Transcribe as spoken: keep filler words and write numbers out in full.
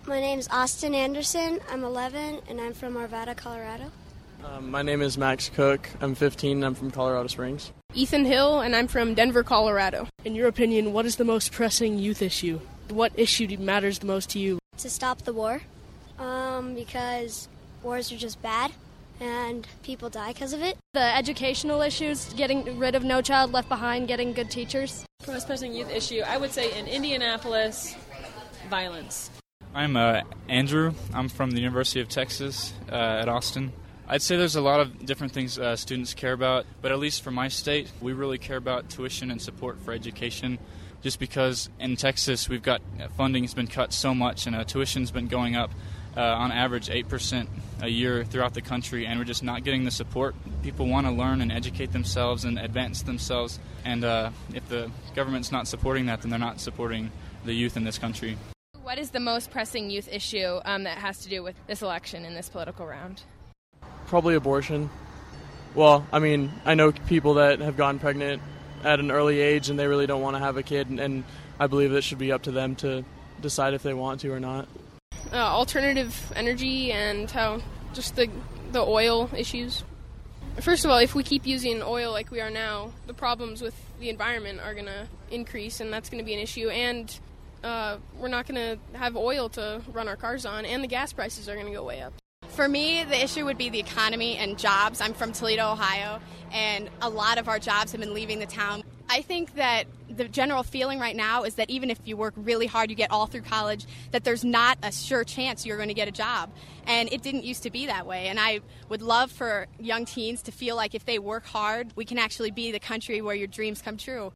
My name's Austin Anderson. I'm eleven, and I'm from Arvada, Colorado. Um, my name is Max Cook. I'm fifteen, and I'm from Colorado Springs. Ethan Hill, and I'm from Denver, Colorado. In your opinion, what is the most pressing youth issue? What issue matters the most to you? To stop the war, um, because wars are just bad, and people die because of it. The educational issues, getting rid of No Child Left Behind, getting good teachers. Most pressing youth issue, I would say in Indianapolis, violence. I'm uh, Andrew. I'm from the University of Texas uh, at Austin. I'd say there's a lot of different things uh, students care about, but at least for my state, we really care about tuition and support for education, just because in Texas we've got uh, funding has been cut so much and uh, tuition's been going up uh, on average eight percent a year throughout the country, and we're just not getting the support. People want to learn and educate themselves and advance themselves, and uh, if the government's not supporting that, then they're not supporting the youth in this country. What is the most pressing youth issue um, that has to do with this election in this political round? Probably abortion. Well, I mean, I know people that have gotten pregnant at an early age and they really don't want to have a kid, and, and I believe it should be up to them to decide if they want to or not. Uh, alternative energy and how just the the oil issues. First of all, if we keep using oil like we are now, the problems with the environment are going to increase, and that's going to be an issue. And uh, we're not going to have oil to run our cars on, and the gas prices are going to go way up. For me, the issue would be the economy and jobs. I'm from Toledo, Ohio, and a lot of our jobs have been leaving the town. I think that the general feeling right now is that even if you work really hard, you get all through college, that there's not a sure chance you're going to get a job. And it didn't used to be that way. And I would love for young teens to feel like if they work hard, we can actually be the country where your dreams come true.